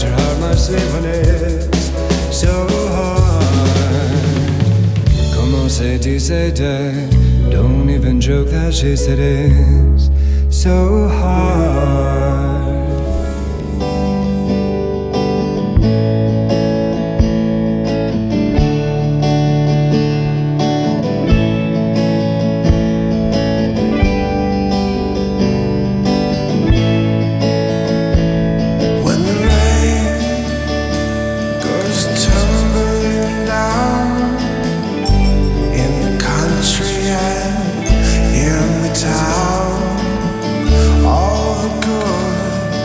your heart must sleep when it's so hard. Como se dice that? Don't even joke that she said it's so hard. All the good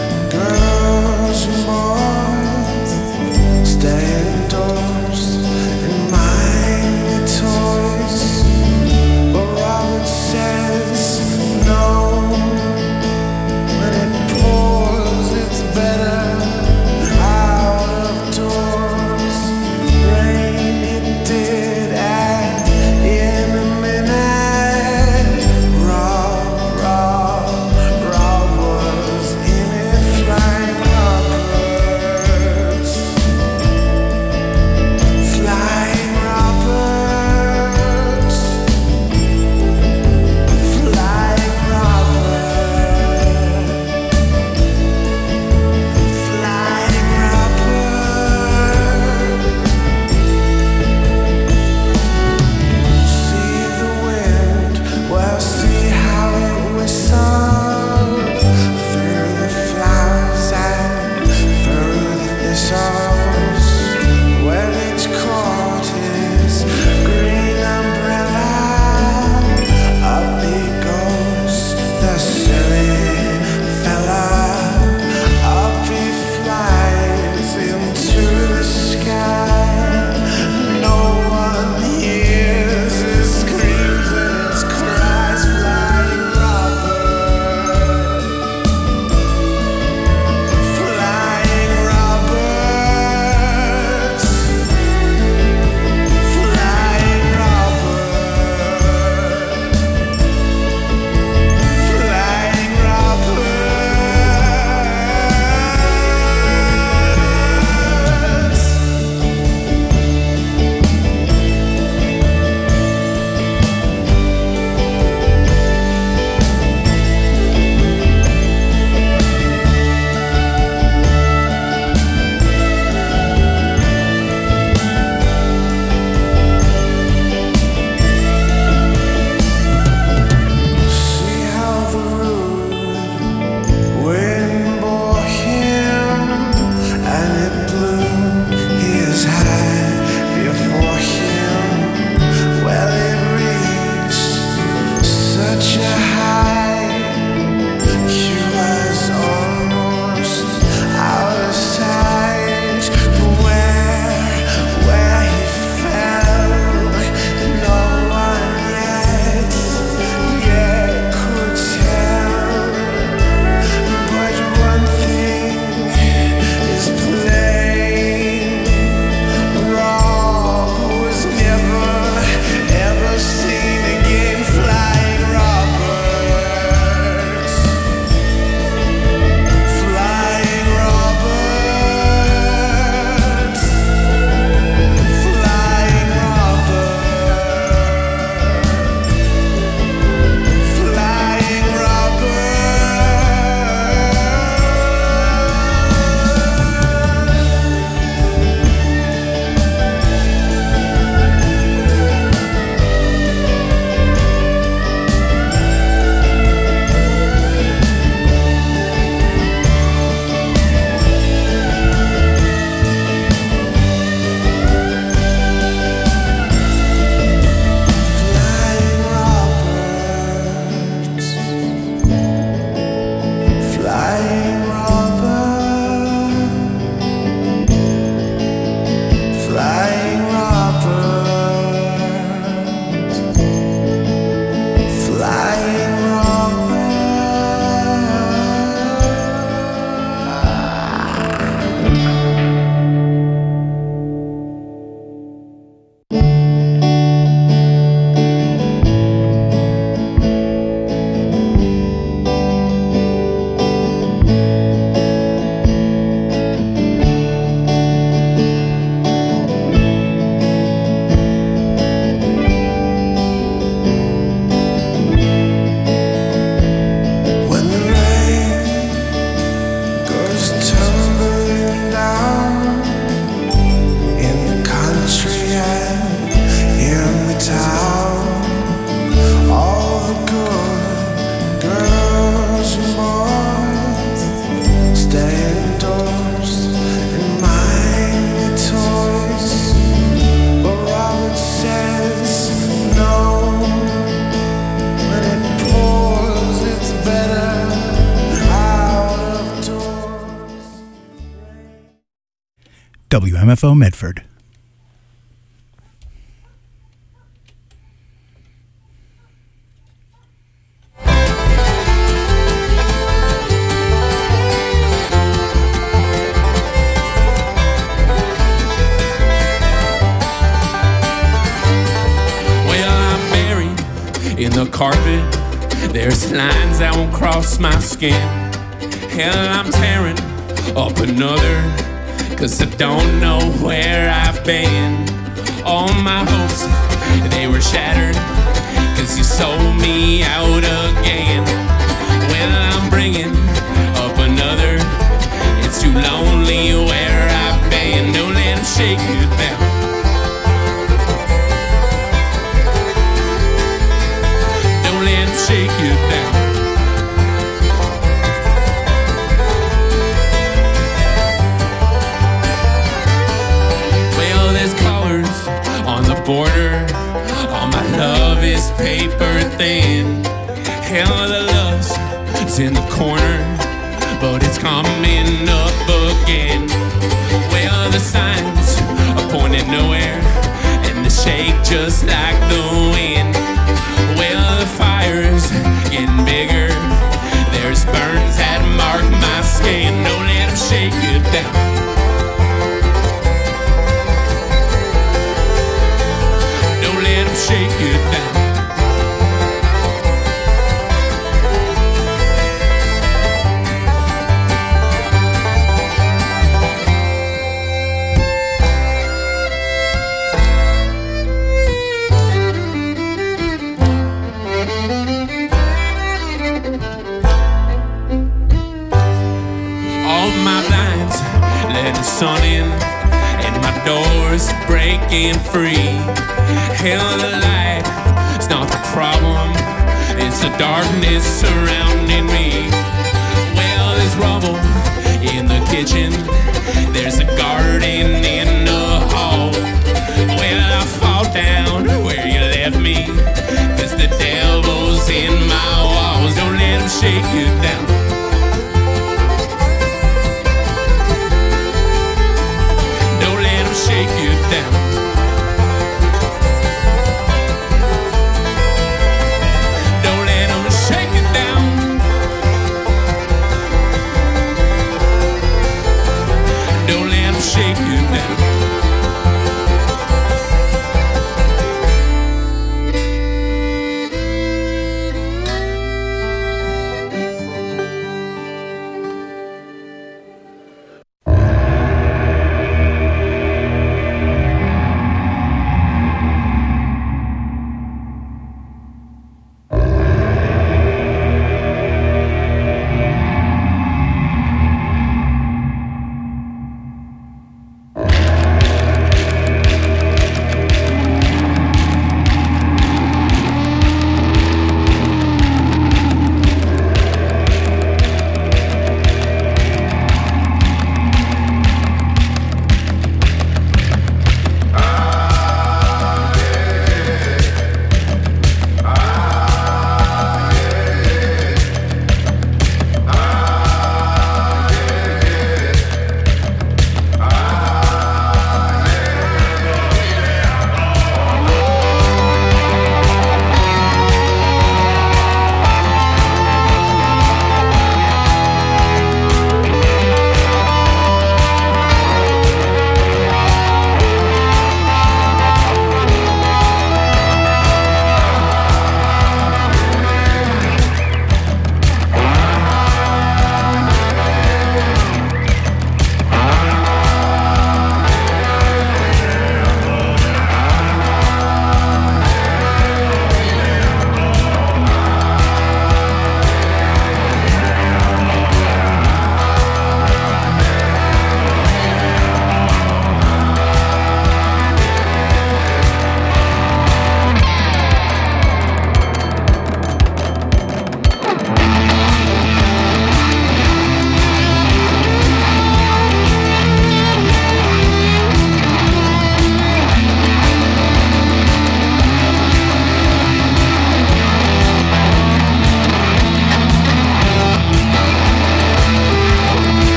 WMFO Medford. In the carpet, there's lines that won't cross my skin. Hell, I'm tearing up another, 'cause I don't know where I've been. All my hopes, they were shattered, 'cause you sold me out again. Well, I'm bringing up another. It's too lonely where I've been. Don't let them shake you down. Shake you down. Well, there's colors on the border. All my love is paper thin. Hell, the lust is in the corner, but it's coming up again. Well, the signs are pointing nowhere, and they shake just like the wind. Well, the fire's getting bigger. There's burns that mark my skin. Don't let them shake you down. Don't let them shake you down. Sun in and my door's breaking free. Hell, the light is not the problem, it's the darkness surrounding me. Well, there's rubble in the kitchen, there's a garden in the hall. Well, I fall down where you left me, 'cause the devil's in my walls. Don't let him shake you down. Shake you down. Don't let them shake you down. Don't let them shake you down.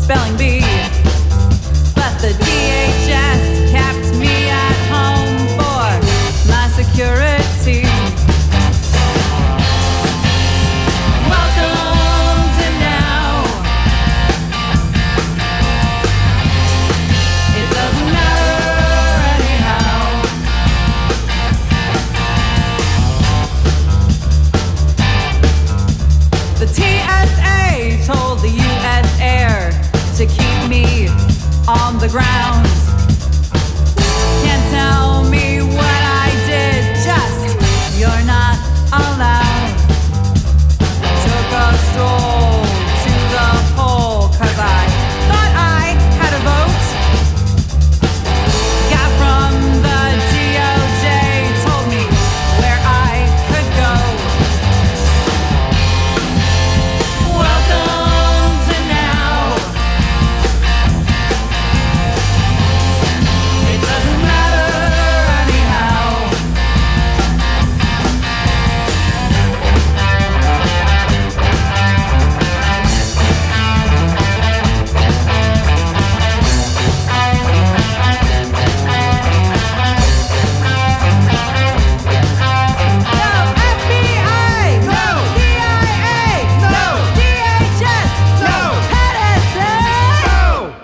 spelling bee. But the DHS kept me at home for my security. Welcome to now. It doesn't matter anyhow. The TSA told the US Air to keep me on the ground. Can't tell me what I did, just you're not allowed. Took a stroll to the poll, 'cause I thought I had a vote. Got from the DOJ, told me where I could go. Welcome to now. It doesn't matter anyhow. No FBI, no CIA, no DHS, no NSA.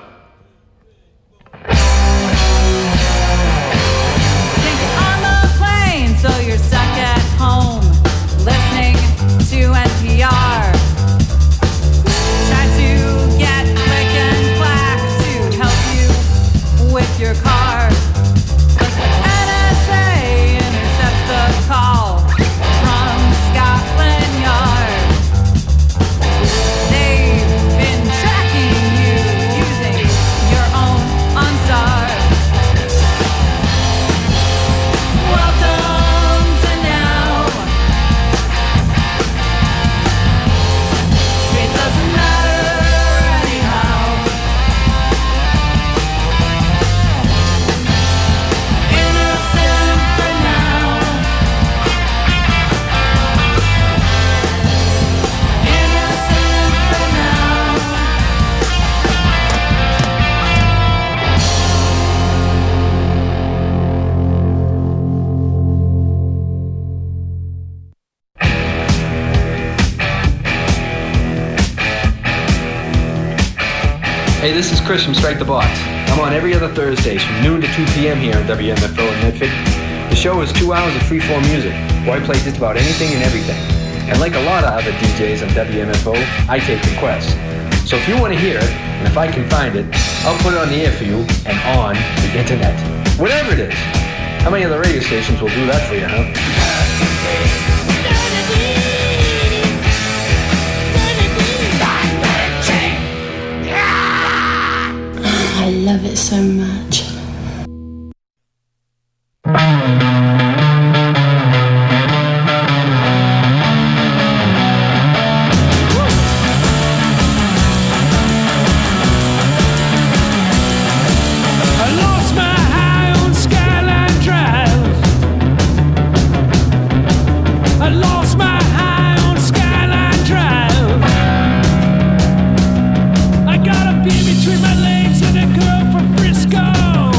Think you're on the plane, so you're stuck at home, listening to NPR. Try to get click and clack to help you with your car. But the NSA intercepts the call from Scotland Yard. They've been tracking you using your own OnStar. Welcome to now. It doesn't matter anyhow. Innocent for now. Innocent for now. Hey, this is Chris from Strike the Box. I'm on every other Thursdays from noon to 2 p.m. here on WMFO in Medford. The show is 2 hours of freeform music, where I play just about anything and everything. And like a lot of other DJs on WMFO, I take requests. So if you want to hear it, and if I can find it, I'll put it on the air for you and on the internet. Whatever it is. How many other radio stations will do that for you, huh? I love it so much. I lost my high on Skyline Drive. I lost my high on Skyline Drive. I got a beer between my legs and a girl from Frisco.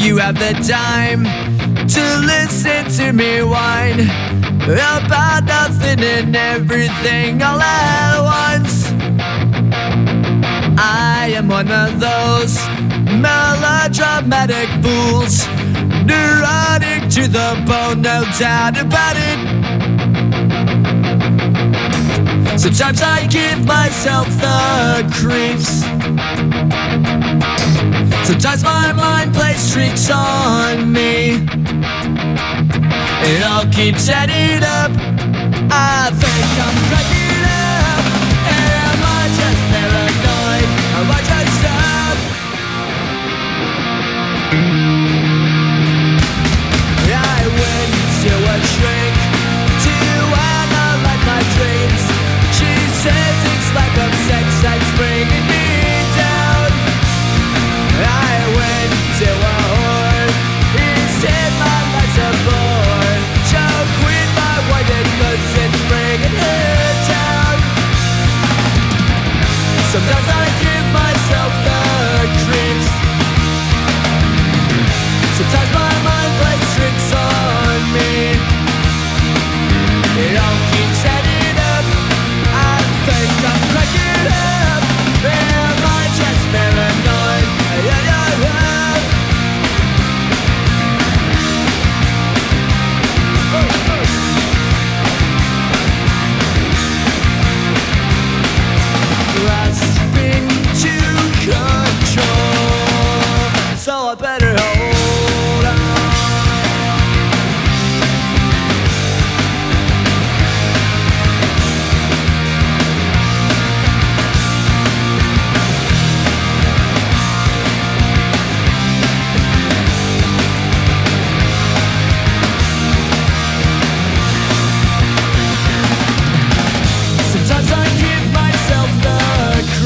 you have the time to listen to me whine about nothing and everything all at once? I am one of those melodramatic fools, neurotic to the bone, no doubt about it. Sometimes I give myself the creeps. Sometimes my mind plays tricks on me. It all keeps adding up. I think I'm cracking up. Am I just paranoid? Am I just up? I went to a shrink to analyze my dreams. She says it's like I'm sex that's bringing me down. I went to a whore. He said my life's a bore. Choke with my wife because it's bringing her down. Sometimes I give myself the creeps. Sometimes my mind plays tricks on me. It all keeps adding up. I think I'm cracking up. Am I just paranoid? Yeah, yeah, yeah. Grasping to control, so I better hold on. Sometimes I give myself the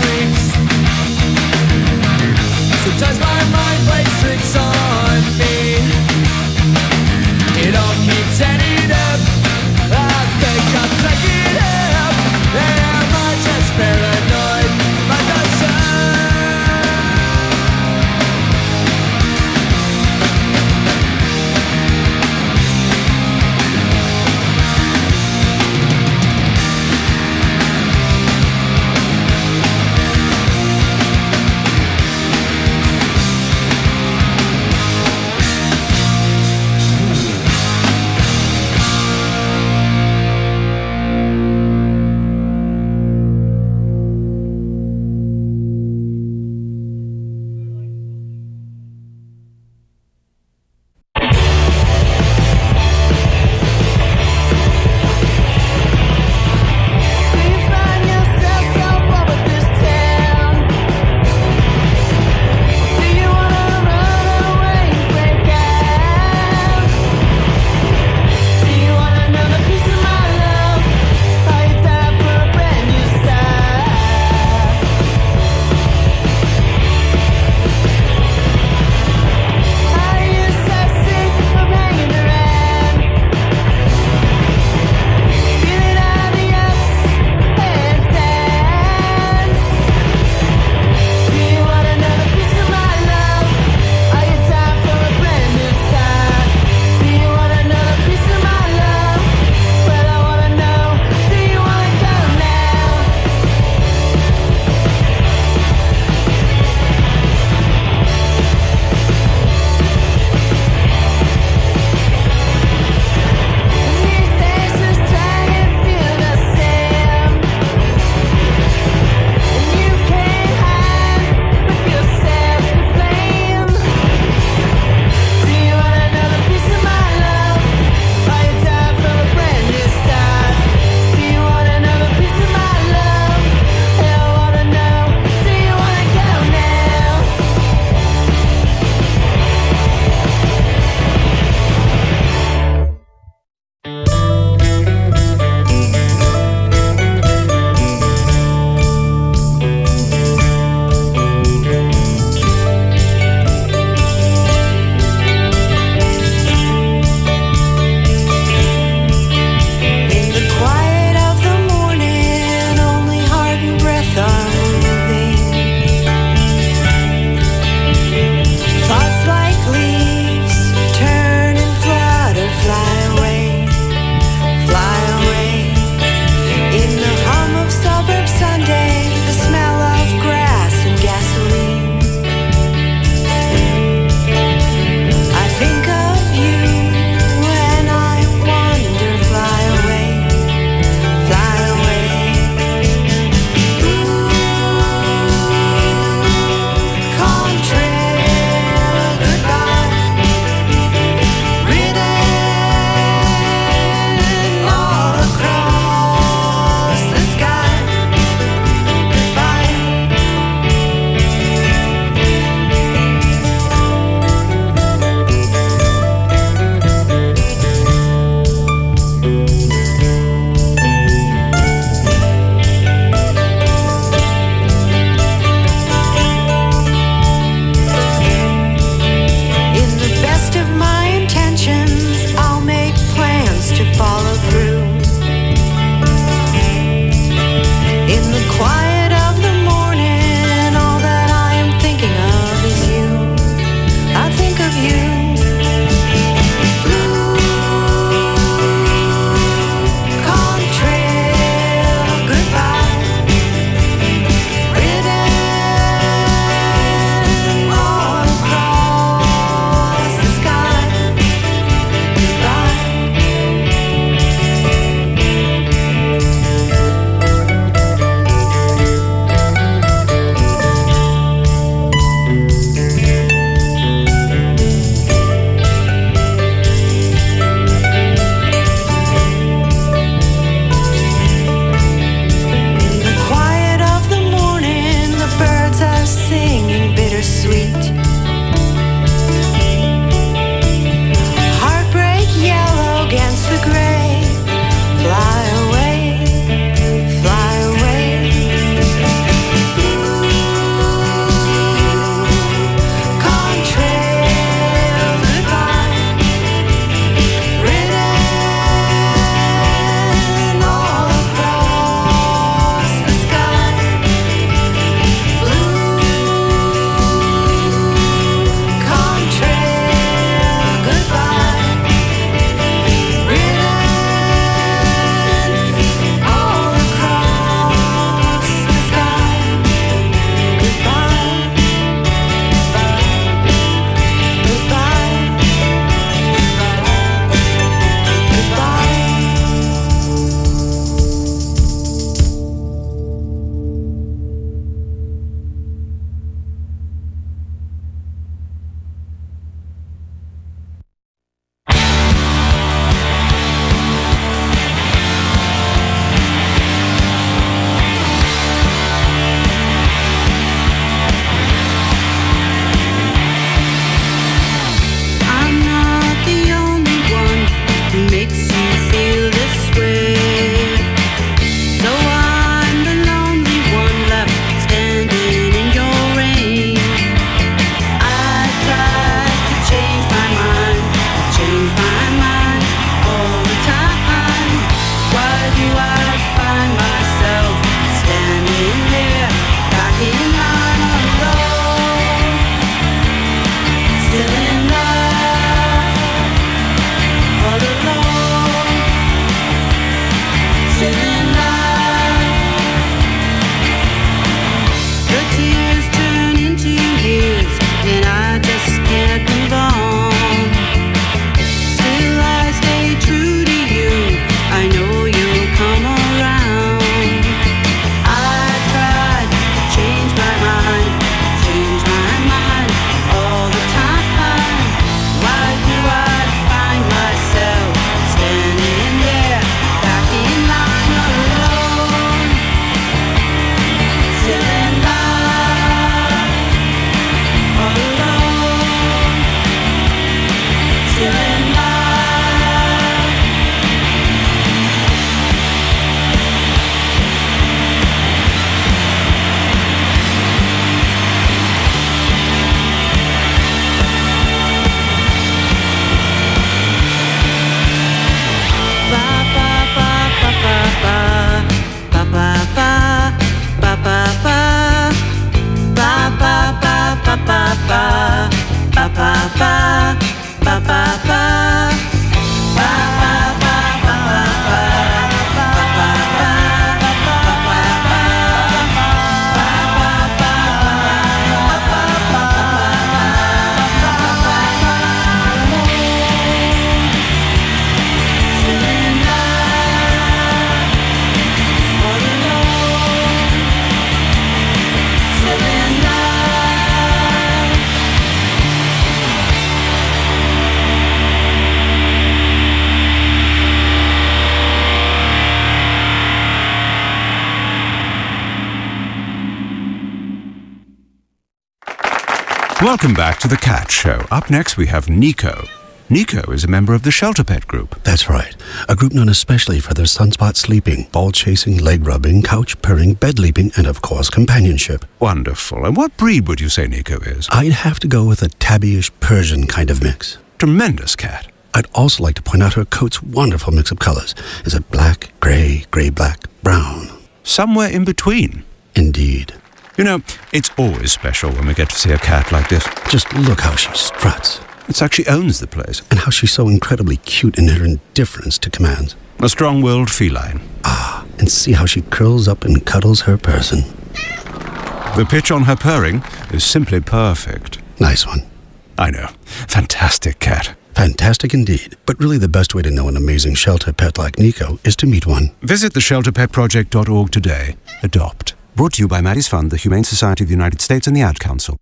Welcome back to The Cat Show. Up next, we have Nico. Nico is a member of the Shelter Pet Group. That's right. A group known especially for their sunspot sleeping, ball chasing, leg rubbing, couch purring, bed leaping, and of course, companionship. Wonderful. And what breed would you say Nico is? I'd have to go with a tabbyish Persian kind of mix. Tremendous cat. I'd also like to point out her coat's wonderful mix of colors. Is it black, gray, gray-black, brown? Somewhere in between. Indeed. You know, it's always special when we get to see a cat like this. Just look how she struts. It's like she owns the place. And how she's so incredibly cute in her indifference to commands. A strong-willed feline. Ah, and see how she curls up and cuddles her person. The pitch on her purring is simply perfect. Nice one. I know. Fantastic cat. Fantastic indeed. But really the best way to know an amazing shelter pet like Nico is to meet one. Visit theshelterpetproject.org today. Adopt. Brought to you by Maddie's Fund, the Humane Society of the United States, and the Ad Council.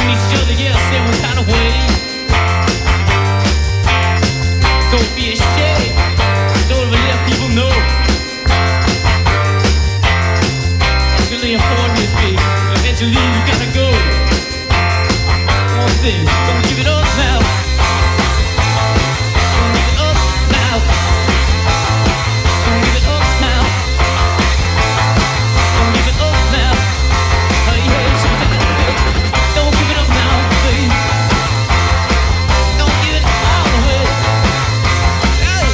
on each other, yeah, same kind of way. Don't be ashamed, don't ever let people know. It's really important, Miss B. Eventually you gotta go. One thing, don't give it up now. Don't give it up now. Don't give it up now. Don't give it up now. Hey, hey, don't give it up now, baby. Don't give it all away. Hey.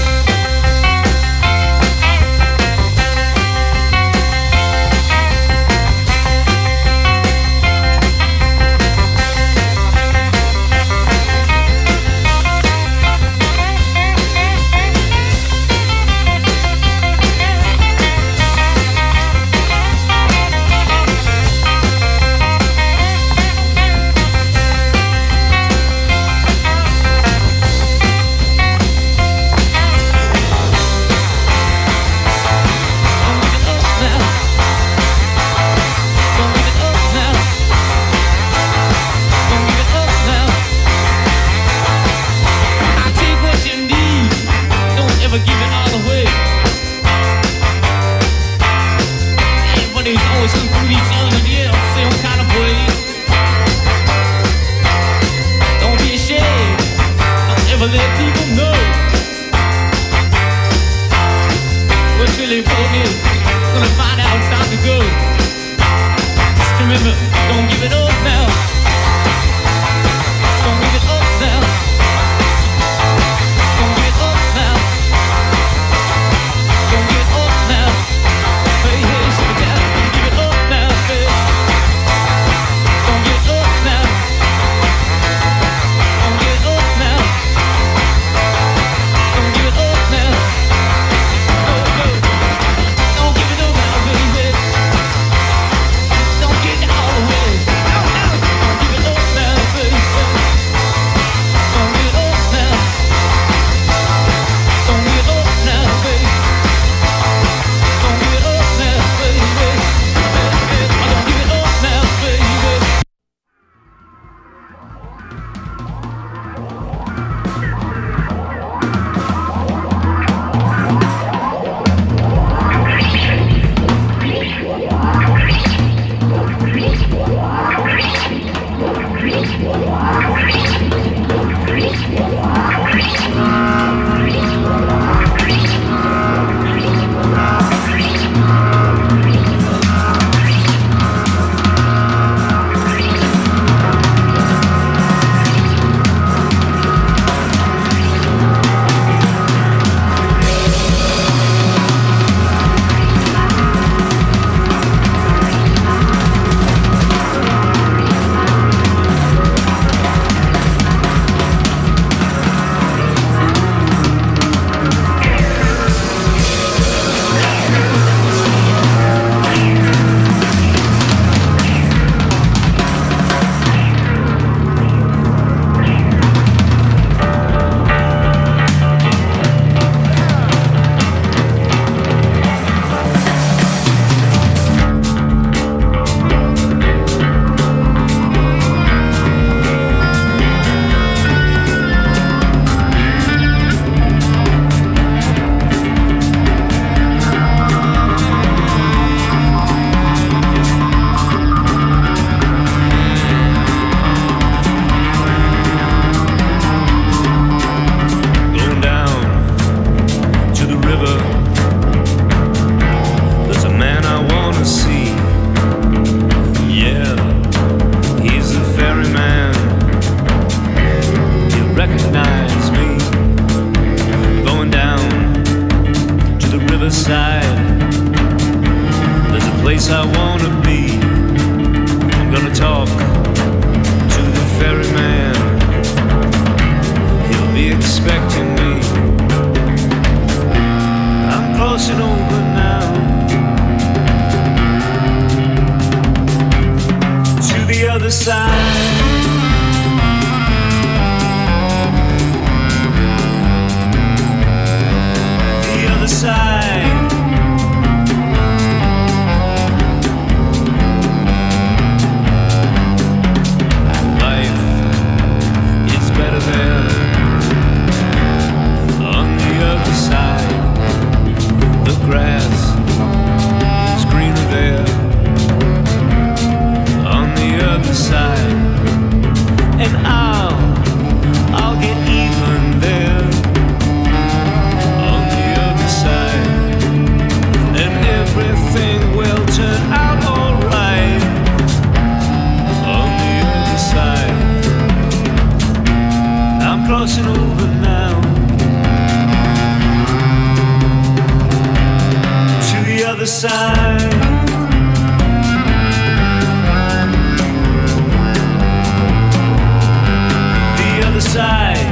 crossing over now to the other side. The other side.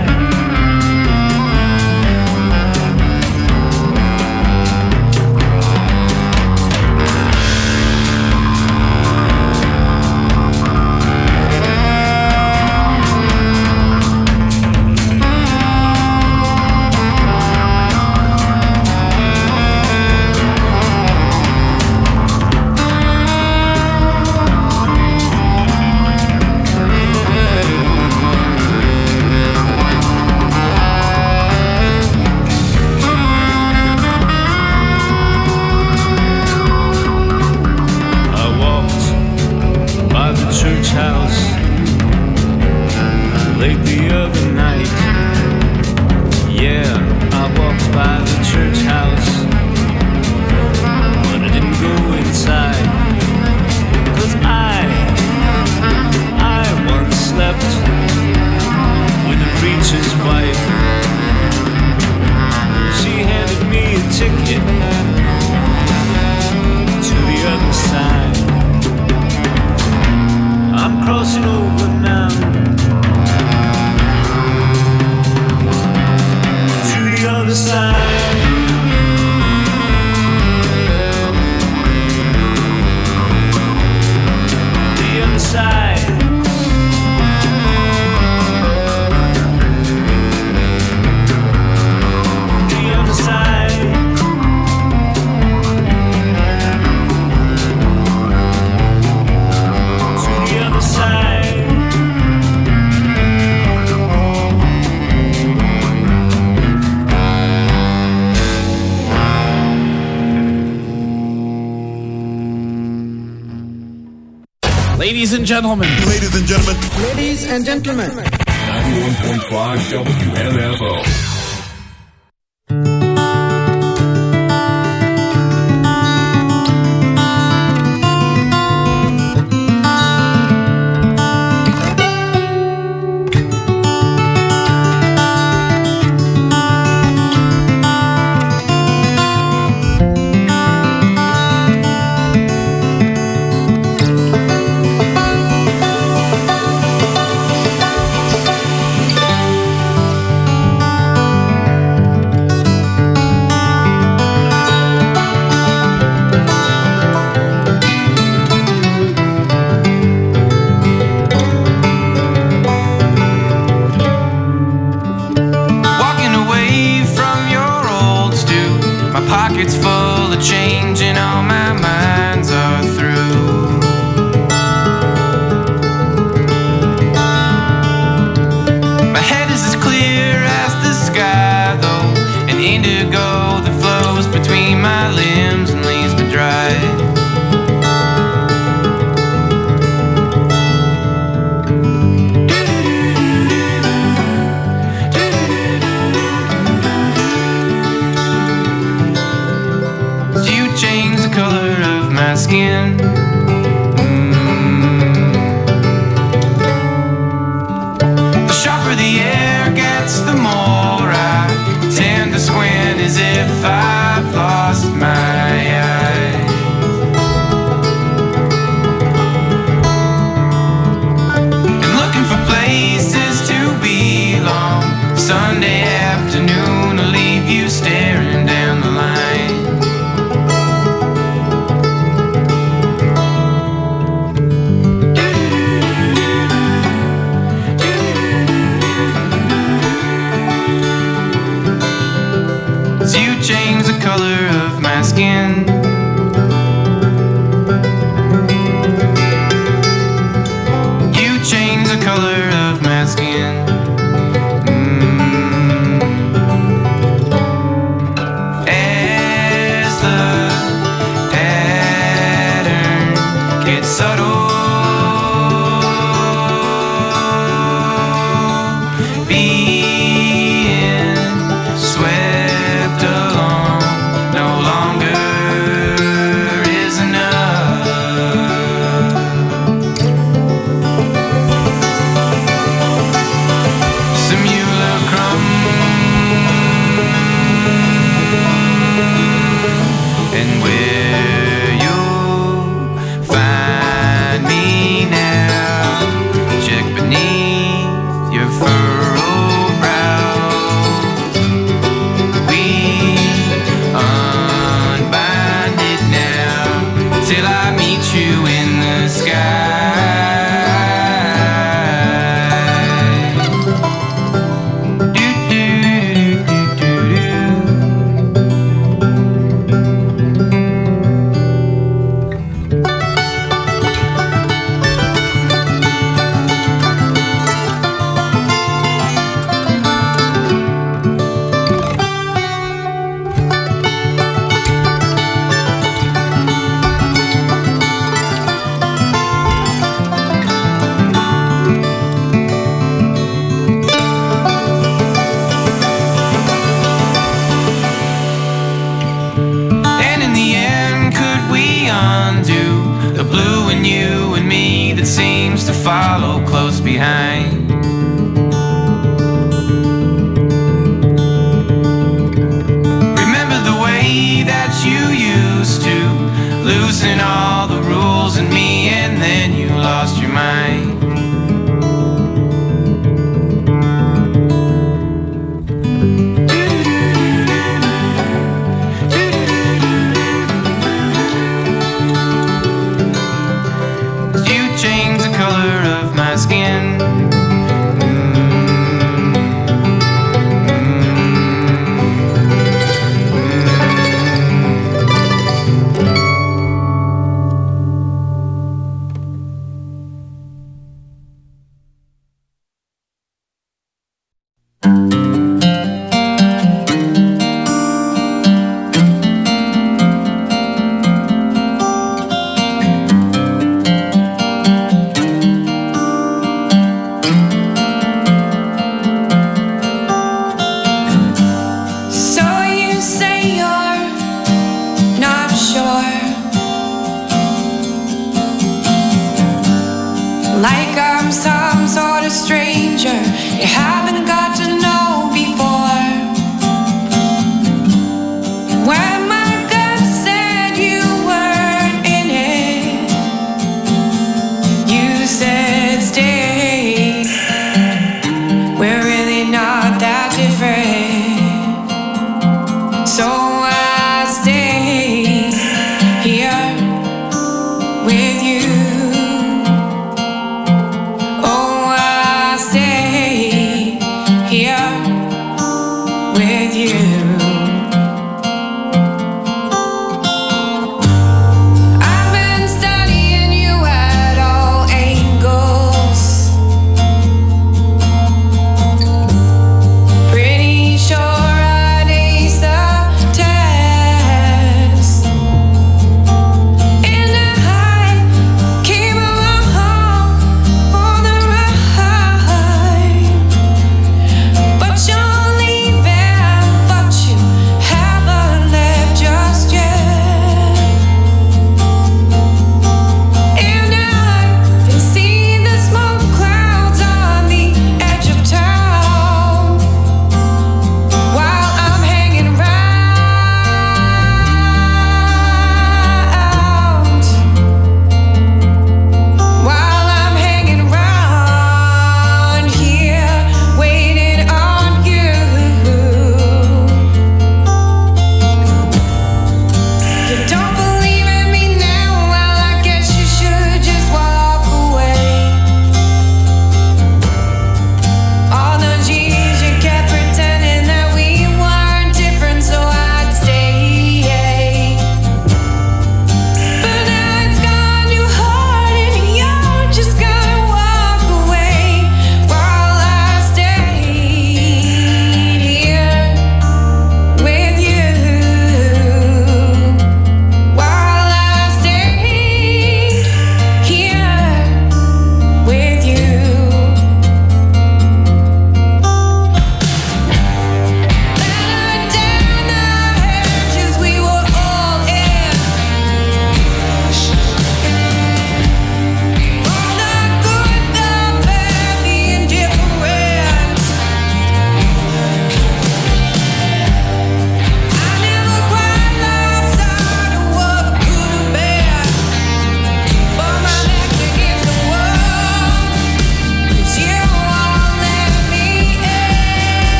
Ladies and gentlemen. Ladies and gentlemen. Ladies and gentlemen. 91.5 WMFO. Pockets full of change and all my minds are through. My head is as clear as the sky though, an indigo that flows between my limbs and leaves me dry. Skin. The sharper the air gets, the more I tend to squint as if I've lost my eye. And looking for places to belong. Sunday afternoon will leave you staring down the line. Change the color of my skin. You change the color of my skin. As the pattern gets subtle, follow close behind. Remember the way that you used to loosen all the rules in me, and then you lost your mind. Skin.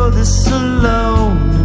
feel this alone